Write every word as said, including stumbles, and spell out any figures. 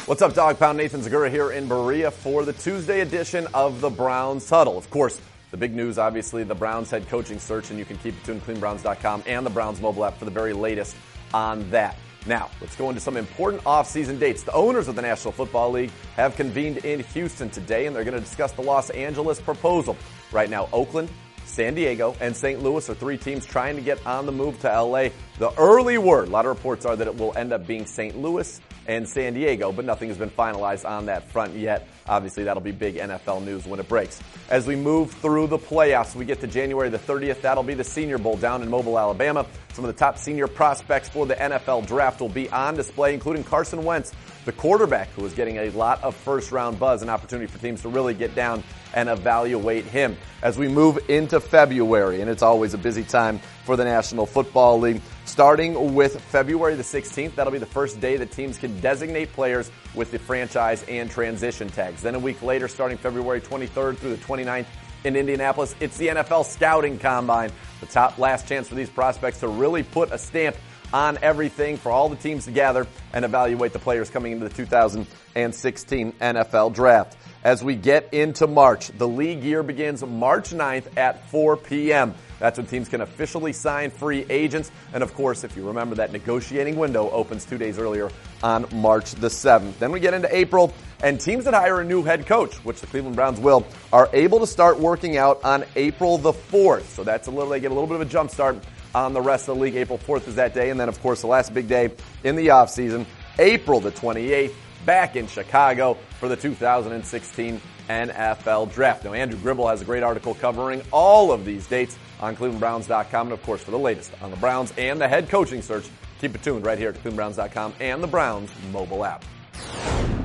What's up, Dog Pound? Nathan Zagura here in Berea for the Tuesday edition of the Browns Huddle. Of course, the big news, obviously, the Browns head coaching search, and you can keep it tuned to clean browns dot com and the Browns mobile app for the very latest on that. Now, let's go into some important off-season dates. The owners of the National Football League have convened in Houston today, and they're going to discuss the Los Angeles proposal. Right now, Oakland, San Diego, and Saint Louis are three teams trying to get on the move to L A. The early word, a lot of reports are that it will end up being Saint Louis and San Diego, but nothing has been finalized on that front yet. Obviously, that'll be big N F L news when it breaks. As we move through the playoffs, we get to January the thirtieth. That'll be the Senior Bowl down in Mobile, Alabama. Some of the top senior prospects for the N F L draft will be on display, including Carson Wentz, the quarterback, who is getting a lot of first-round buzz, an opportunity for teams to really get down and evaluate him. As we move into February, and it's always a busy time for the National Football League, starting with February the sixteenth, that'll be the first day that teams can designate players with the franchise and transition tags. Then a week later, starting February twenty-third through the twenty-ninth in Indianapolis, it's the N F L Scouting Combine, the top last chance for these prospects to really put a stamp on everything for all the teams to gather and evaluate the players coming into the two thousand sixteen N F L Draft. As we get into March, the league year begins March ninth at four p.m. That's when teams can officially sign free agents. And of course, if you remember, that negotiating window opens two days earlier on March the seventh. Then we get into April, and teams that hire a new head coach, which the Cleveland Browns will, are able to start working out on April the fourth. So that's a little, they get a little bit of a jump start on the rest of the league. April fourth is that day. And then, of course, the last big day in the offseason, April the twenty-eighth, back in Chicago for the two thousand sixteen N F L Draft. Now, Andrew Gribble has a great article covering all of these dates on cleveland browns dot com. And, of course, for the latest on the Browns and the head coaching search, keep it tuned right here at cleveland browns dot com and the Browns mobile app.